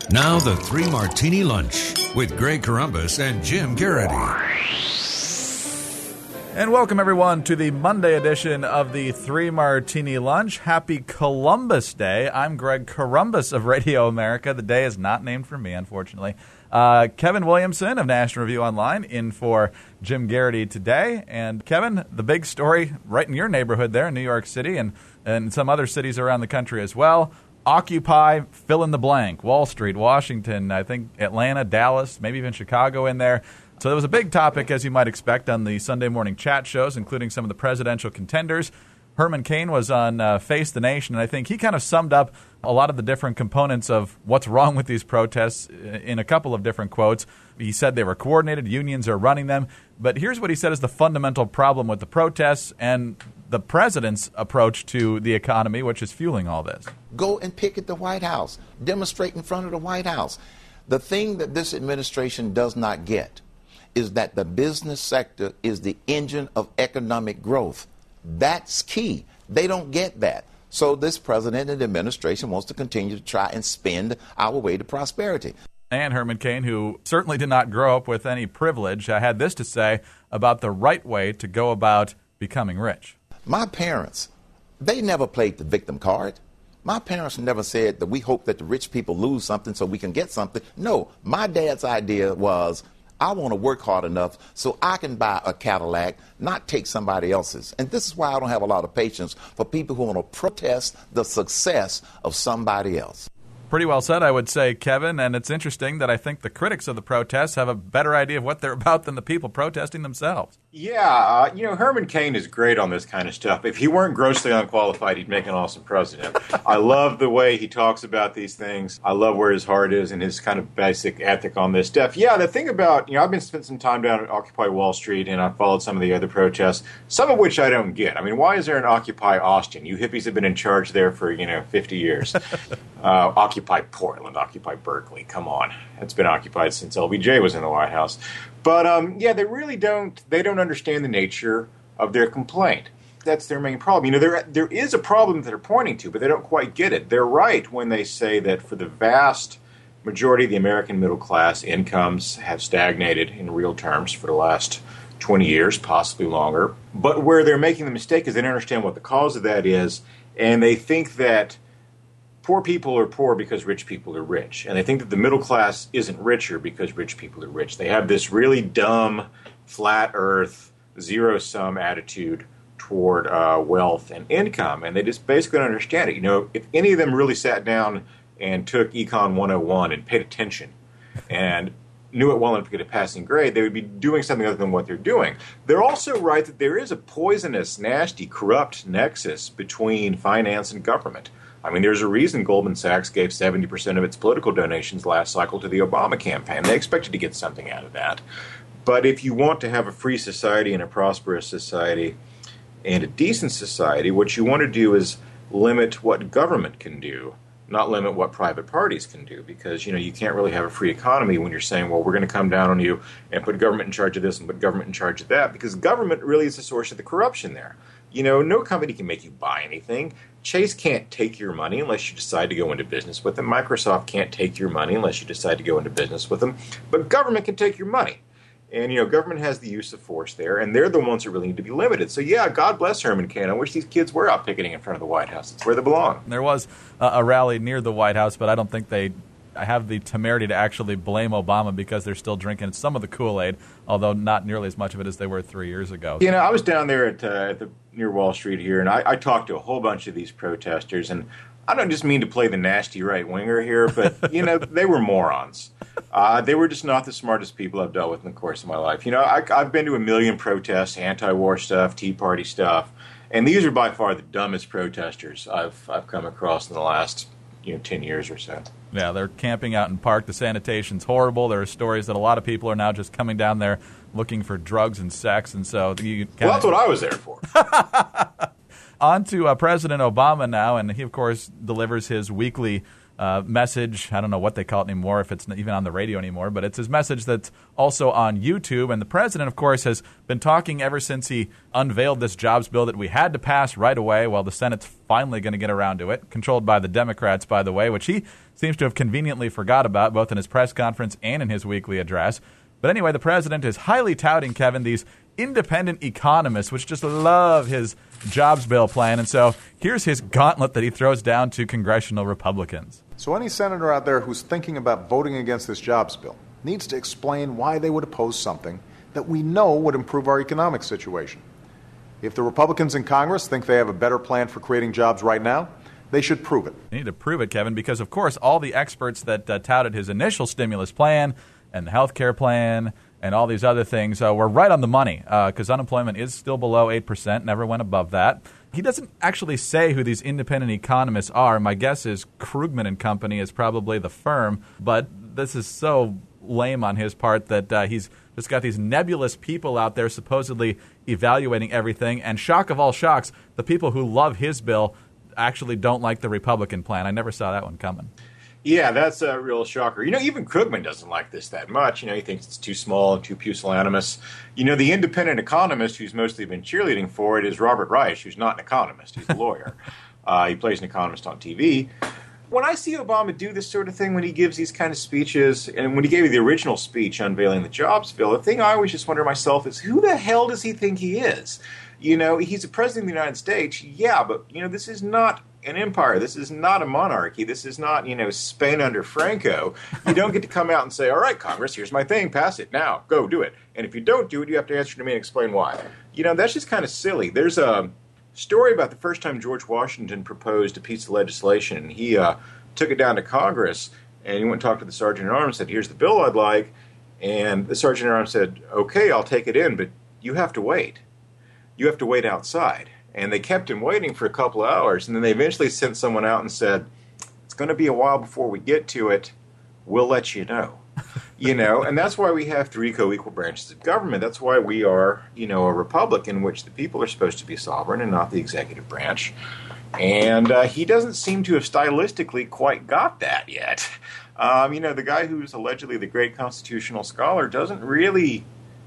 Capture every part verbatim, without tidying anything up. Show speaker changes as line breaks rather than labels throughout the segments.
Now the Three Martini Lunch with Greg Corombos and Jim Garrity.
And welcome, everyone, to the Monday edition of the Three Martini Lunch. Happy Columbus Day. I'm Greg Corombos of Radio America. The day is not named for me, unfortunately. Uh, Kevin Williamson of National Review Online in for Jim Garrity today. And Kevin, the big story right in your neighborhood there in New York City and, and some other cities around the country as well. Occupy, fill in the blank. Wall Street, Washington, I think Atlanta, Dallas, maybe even Chicago in there. So there was a big topic, as you might expect, on the Sunday morning chat shows, including some of the presidential contenders. Herman Cain was on uh, Face the Nation, and I think he kind of summed up a lot of the different components of what's wrong with these protests in a couple of different quotes. He said they were coordinated, unions are running them. But here's what he said is the fundamental problem with the protests and the president's approach to the economy, which is fueling all this.
Go and picket the White House. Demonstrate in front of the White House. The thing that this administration does not get is that the business sector is the engine of economic growth. That's key. They don't get that. So this president and administration wants to continue to try and spend our way to prosperity.
And Herman Cain, who certainly did not grow up with any privilege, uh, had this to say about the right way to go about becoming rich.
My parents, they never played the victim card. My parents never said that we hope that the rich people lose something so we can get something. No, my dad's idea was, I want to work hard enough so I can buy a Cadillac, not take somebody else's. And this is why I don't have a lot of patience for people who want to protest the success of somebody else.
Pretty well said, I would say, Kevin. And it's interesting that I think the critics of the protests have a better idea of what they're about than the people protesting themselves.
Yeah, uh, you know, Herman Cain is great on this kind of stuff. If he weren't grossly unqualified, he'd make an awesome president. I love the way he talks about these things. I love where his heart is and his kind of basic ethic on this stuff. Yeah, the thing about, you know, I've been spent some time down at Occupy Wall Street, and I've followed some of the other protests, some of which I don't get. I mean, why is there an Occupy Austin? You hippies have been in charge there for, you know, fifty years. uh, Occupy Portland, Occupy Berkeley, come on. It's been occupied since L B J was in the White House. But, um, yeah, they really don't, they don't understand the nature of their complaint. That's their main problem. You know, there there is a problem that they're pointing to, but they don't quite get it. They're right when they say that for the vast majority of the American middle class, incomes have stagnated in real terms for the last twenty years, possibly longer. But where they're making the mistake is they don't understand what the cause of that is, and they think that poor people are poor because rich people are rich. And they think that the middle class isn't richer because rich people are rich. They have this really dumb, flat earth, zero-sum attitude toward uh, wealth and income. And they just basically don't understand it. You know, if any of them really sat down and took Econ one oh one and paid attention and knew it well enough to get a passing grade, they would be doing something other than what they're doing. They're also right that there is a poisonous, nasty, corrupt nexus between finance and government. I mean, there's a reason Goldman Sachs gave seventy percent of its political donations last cycle to the Obama campaign. They expected to get something out of that. But if you want to have a free society and a prosperous society and a decent society, what you want to do is limit what government can do, not limit what private parties can do. Because, you know, you can't really have a free economy when you're saying, well, we're going to come down on you and put government in charge of this and put government in charge of that, because government really is the source of the corruption there. You know, no company can make you buy anything. Chase can't take your money unless you decide to go into business with them. Microsoft can't take your money unless you decide to go into business with them. But government can take your money. And, you know, government has the use of force there, and they're the ones who really need to be limited. So, yeah, God bless Herman Cain. I wish these kids were out picketing in front of the White House. It's where they belong.
There was uh, a rally near the White House, but I don't think they have the temerity to actually blame Obama because they're still drinking some of the Kool-Aid, although not nearly as much of it as they were three years ago.
You know, I was down there at, uh, at the near Wall Street here, and I, I talked to a whole bunch of these protesters, and I don't just mean to play the nasty right-winger here, but, you know, they were morons. Uh, they were just not the smartest people I've dealt with in the course of my life. You know, I, I've been to a million protests, anti-war stuff, Tea Party stuff, and these are by far the dumbest protesters I've I've come across in the last, you know, ten years or so.
Yeah, they're camping out in park. The sanitation's horrible. There are stories that a lot of people are now just coming down there looking for drugs and sex, and so you kinda...
Well, that's what I was there for.
On to uh, President Obama now, and he, of course, delivers his weekly uh, message. I don't know what they call it anymore, if it's not even on the radio anymore, but it's his message that's also on YouTube. And the president, of course, has been talking ever since he unveiled this jobs bill that we had to pass right away. Well, the Senate's finally going to get around to it, controlled by the Democrats, by the way, which he seems to have conveniently forgot about, both in his press conference and in his weekly address. But anyway, the president is highly touting, Kevin, these independent economists, which just love his jobs bill plan. And so here's his gauntlet that he throws down to congressional Republicans.
So any senator out there who's thinking about voting against this jobs bill needs to explain why they would oppose something that we know would improve our economic situation. If the Republicans in Congress think they have a better plan for creating jobs right now, they should prove it.
They need to prove it, Kevin, because, of course, all the experts that uh, touted his initial stimulus plan and the health care plan and all these other things uh, were right on the money, because uh, unemployment is still below eight percent, never went above that. He doesn't actually say who these independent economists are. My guess is Krugman and Company is probably the firm, but this is so lame on his part that uh, he's just got these nebulous people out there supposedly evaluating everything, and shock of all shocks, the people who love his bill actually don't like the Republican plan. I never saw that one coming.
Yeah, that's a real shocker. You know, even Krugman doesn't like this that much. You know, he thinks it's too small and too pusillanimous. You know, the independent economist who's mostly been cheerleading for it is Robert Reich, who's not an economist. He's a lawyer. uh, he plays an economist on T V. When I see Obama do this sort of thing, when he gives these kind of speeches, and when he gave the original speech unveiling the jobs bill, the thing I always just wonder to myself is, who the hell does he think he is? You know, he's the president of the United States, yeah, but, you know, this is not an empire. This is not a monarchy. This is not, you know, Spain under Franco. You don't get to come out and say, all right, Congress, here's my thing. Pass it now. Go do it. And if you don't do it, you have to answer to me and explain why. You know, that's just kind of silly. There's a story about the first time George Washington proposed a piece of legislation. He uh, took it down to Congress, and he went and talked to the Sergeant at Arms and said, here's the bill I'd like. And the Sergeant at Arms said, okay, I'll take it in, but you have to wait. You have to wait outside. And they kept him waiting for a couple of hours, and then they eventually sent someone out and said, it's going to be a while before we get to it. We'll let you know. You know, and that's why we have three co-equal branches of government. That's why we are, you know, a republic in which the people are supposed to be sovereign and not the executive branch. And uh, he doesn't seem to have stylistically quite got that yet. Um, you know, the guy who's allegedly the great constitutional scholar doesn't really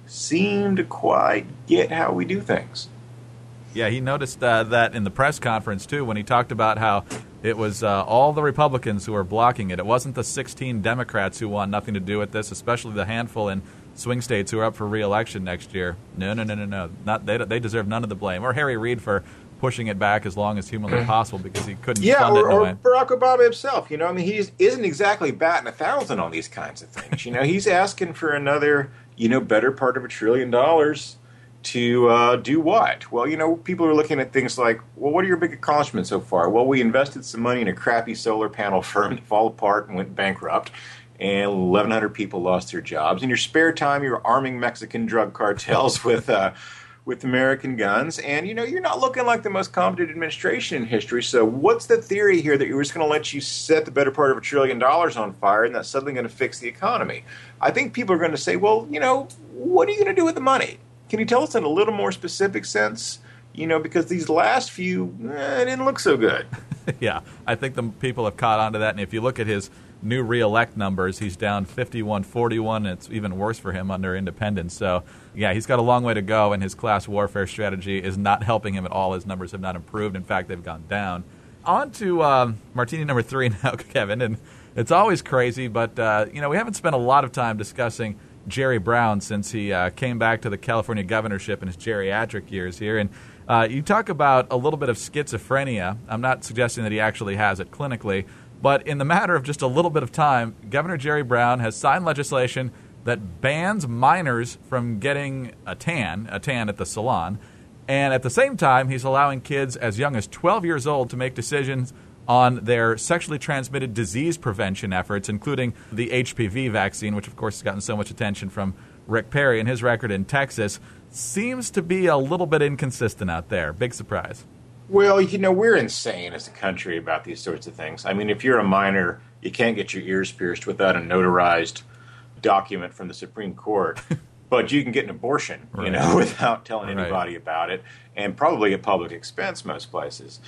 seem to quite get how we do things.
Yeah, he noticed uh, that in the press conference, too, when he talked about how it was uh, all the Republicans who were blocking it. It wasn't the sixteen Democrats who want nothing to do with this, especially the handful in swing states who are up for re-election next year. No, no, no, no, no. Not, they, they deserve none of the blame. Or Harry Reid for pushing it back as long as humanly possible because he couldn't
yeah,
fund
or,
it.
or
Yeah,
Barack Obama himself. You know, I mean, he isn't exactly batting a thousand on these kinds of things. You know, he's asking for another, you know, better part of a trillion dollars to uh, do what? Well, you know, people are looking at things like, well, what are your big accomplishments so far? Well, we invested some money in a crappy solar panel firm that fell apart and went bankrupt, and eleven hundred people lost their jobs. In your spare time, you're arming Mexican drug cartels with uh, with American guns, and, you know, you're not looking like the most competent administration in history. So what's the theory here that you're just going to let you set the better part of a trillion dollars on fire and that's suddenly going to fix the economy? I think people are going to say, well, you know, what are you going to do with the money? Can you tell us in a little more specific sense? You know, because these last few, eh, it didn't look so good.
Yeah, I think the people have caught on to that. And if you look at his new re-elect numbers, he's down fifty-one forty-one. It's even worse for him under independence. So, yeah, he's got a long way to go, and his class warfare strategy is not helping him at all. His numbers have not improved. In fact, they've gone down. On to um, martini number three now, Kevin. And it's always crazy, but, uh, you know, we haven't spent a lot of time discussing Jerry Brown since he uh, came back to the California governorship in his geriatric years here. And uh, you talk about a little bit of schizophrenia. I'm not suggesting that he actually has it clinically, but in the matter of just a little bit of time, Governor Jerry Brown has signed legislation that bans minors from getting a tan, a tan at the salon. And at the same time, he's allowing kids as young as twelve years old to make decisions on their sexually transmitted disease prevention efforts, including the H P V vaccine, which, of course, has gotten so much attention from Rick Perry and his record in Texas. Seems to be a little bit inconsistent out there. Big surprise.
Well, you know, we're insane as a country about these sorts of things. I mean, if you're a minor, you can't get your ears pierced without a notarized document from the Supreme Court. But you can get an abortion, you
right.
know, without telling
right.
anybody about it, and probably at public expense most places.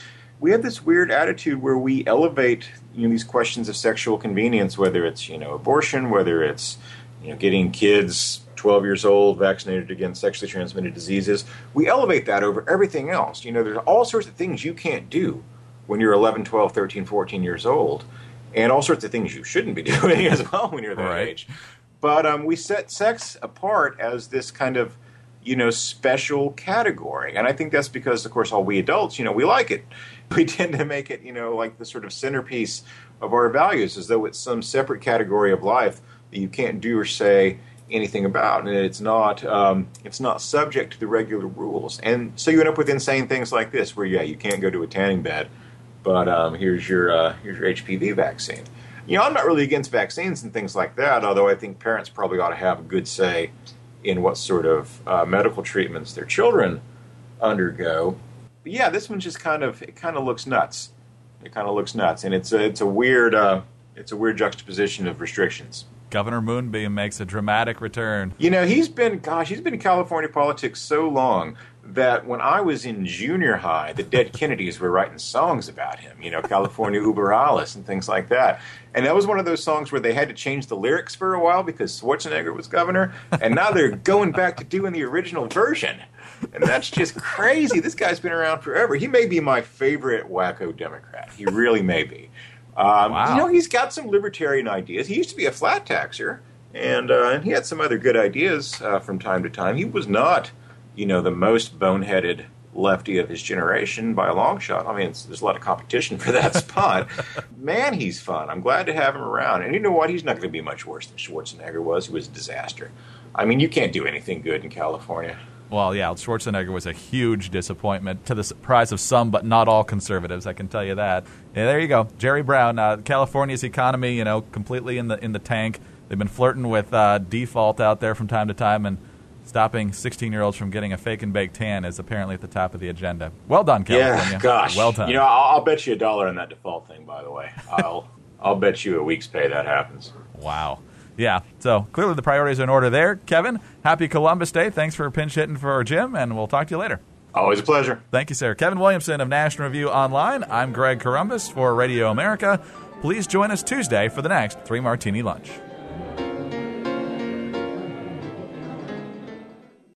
we have this weird attitude where we elevate, you know, these questions of sexual convenience, whether it's, you know, abortion, whether it's, you know, getting kids twelve years old vaccinated against sexually transmitted diseases. We elevate that over everything else. You know, there's all sorts of things you can't do when you're eleven, twelve, thirteen, fourteen years old, and all sorts of things you shouldn't be doing as well when you're that
right.
age. But um, we set sex apart as this kind of, you know, special category. And I think that's because, of course, all we adults, you know, we like it. We tend to make it, you know, like the sort of centerpiece of our values, as though it's some separate category of life that you can't do or say anything about, and it's not um, it's not subject to the regular rules. And so you end up with insane things like this, where, yeah, you can't go to a tanning bed, but um, here's your uh, here's your H P V vaccine. You know, I'm not really against vaccines and things like that, although I think parents probably ought to have a good say in what sort of uh, medical treatments their children undergo. But yeah, this one just kind of it kind of looks nuts. It kind of looks nuts, and it's a, it's a weird uh, it's a weird juxtaposition of restrictions.
Governor Moonbeam makes a dramatic return.
You know, he's been, gosh, he's been in California politics so long that when I was in junior high, the Dead Kennedys were writing songs about him, you know, California Uber Alles and things like that. And that was one of those songs where they had to change the lyrics for a while because Schwarzenegger was governor, and now they're going back to doing the original version. And that's just crazy. This guy's been around forever. He may be my favorite wacko Democrat. He really may be. Um,
wow.
You know, he's got some libertarian ideas. He used to be a flat taxer, and, uh, and he had some other good ideas uh, from time to time. He was not, you know, the most boneheaded lefty of his generation by a long shot. I mean, it's, there's a lot of competition for that spot. Man, he's fun. I'm glad to have him around. And you know what? He's not going to be much worse than Schwarzenegger was. He was a disaster. I mean, you can't do anything good in California.
Well, yeah, Schwarzenegger was a huge disappointment to the surprise of some, but not all conservatives. I can tell you that. Yeah, there you go, Jerry Brown. Uh, California's economy, you know, completely in the in the tank. They've been flirting with uh, default out there from time to time, and stopping sixteen-year-olds from getting a fake and baked tan is apparently at the top of the agenda. Well done, California.
Yeah, gosh.
Well done.
You know, I'll, I'll bet you a dollar on that default thing. By the way, I'll I'll bet you a week's pay that happens.
Wow. Yeah, so clearly the priorities are in order there. Kevin, happy Columbus Day. Thanks for pinch hitting for Jim, and we'll talk to you later.
Always a pleasure.
Thank you, sir. Kevin Williamson of National Review Online. I'm Greg Corombos for Radio America. Please join us Tuesday for the next Three Martini Lunch.